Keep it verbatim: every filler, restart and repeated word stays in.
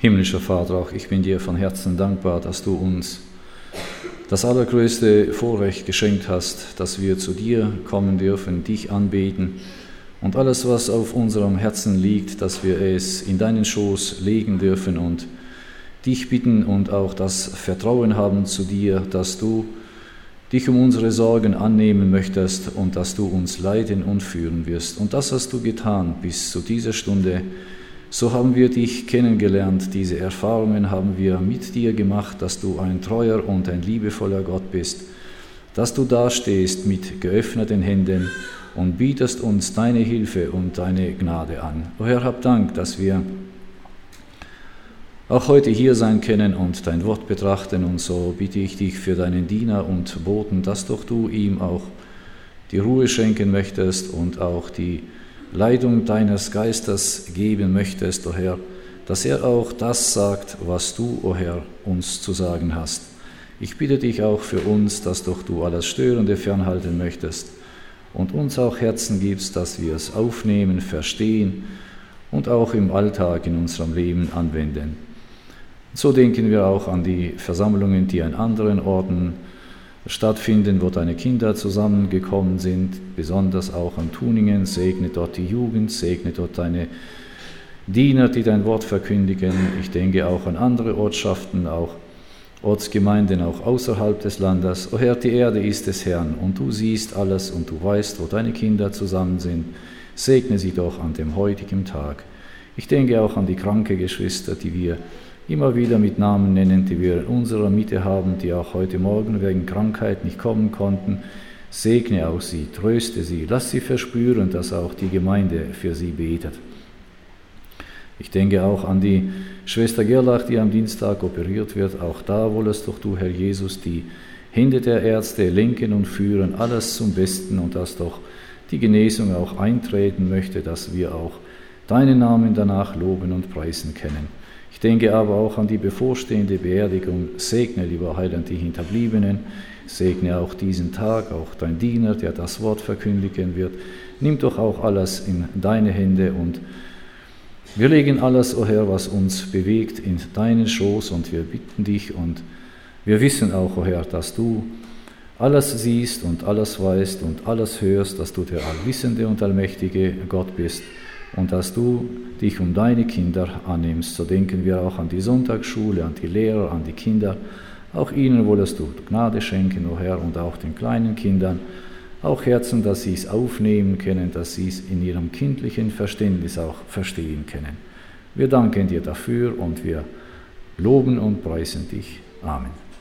Himmlischer Vater, auch ich bin dir von Herzen dankbar, dass du uns das allergrößte Vorrecht geschenkt hast, dass wir zu dir kommen dürfen, dich anbeten und alles, was auf unserem Herzen liegt, dass wir es in deinen Schoß legen dürfen und dich bitten und auch das Vertrauen haben zu dir, dass du dich um unsere Sorgen annehmen möchtest und dass du uns leiten und führen wirst. Und das hast du getan bis zu dieser Stunde. So haben wir dich kennengelernt, diese Erfahrungen haben wir mit dir gemacht, dass du ein treuer und ein liebevoller Gott bist, dass du dastehst mit geöffneten Händen und bietest uns deine Hilfe und deine Gnade an. O Herr, hab Dank, dass wir auch heute hier sein können und dein Wort betrachten, und so bitte ich dich für deinen Diener und Boten, dass doch du ihm auch die Ruhe schenken möchtest und auch die Leitung deines Geistes geben möchtest, o Herr, dass er auch das sagt, was du, o Herr, uns zu sagen hast. Ich bitte dich auch für uns, dass doch du alles Störende fernhalten möchtest und uns auch Herzen gibst, dass wir es aufnehmen, verstehen und auch im Alltag in unserem Leben anwenden. So denken wir auch an die Versammlungen, die an anderen Orten stattfinden, wo deine Kinder zusammengekommen sind, besonders auch an Tuningen. Segne dort die Jugend, segne dort deine Diener, die dein Wort verkündigen. Ich denke auch an andere Ortschaften, auch Ortsgemeinden, auch außerhalb des Landes. O Herr, die Erde ist des Herrn und du siehst alles und du weißt, wo deine Kinder zusammen sind. Segne sie doch an dem heutigen Tag. Ich denke auch an die kranke Geschwister, die wir immer wieder mit Namen nennen, die wir in unserer Mitte haben, die auch heute Morgen wegen Krankheit nicht kommen konnten. Segne auch sie, tröste sie, lass sie verspüren, dass auch die Gemeinde für sie betet. Ich denke auch an die Schwester Gerlach, die am Dienstag operiert wird. Auch da wollest doch du, Herr Jesus, die Hände der Ärzte lenken und führen, alles zum Besten, und dass doch die Genesung auch eintreten möchte, dass wir auch deinen Namen danach loben und preisen können. Ich denke aber auch an die bevorstehende Beerdigung. Segne, lieber Heiland, die Hinterbliebenen. Segne auch diesen Tag, auch dein Diener, der das Wort verkündigen wird. Nimm doch auch alles in deine Hände und wir legen alles, o Herr, was uns bewegt, in deinen Schoß, und wir bitten dich und wir wissen auch, o Herr, dass du alles siehst und alles weißt und alles hörst, dass du der allwissende und allmächtige Gott bist und dass du dich um deine Kinder annimmst. So denken wir auch an die Sonntagsschule, an die Lehrer, an die Kinder. Auch ihnen wollest du Gnade schenken, o Herr, und auch den kleinen Kindern. Auch Herzen, dass sie es aufnehmen können, dass sie es in ihrem kindlichen Verständnis auch verstehen können. Wir danken dir dafür und wir loben und preisen dich. Amen.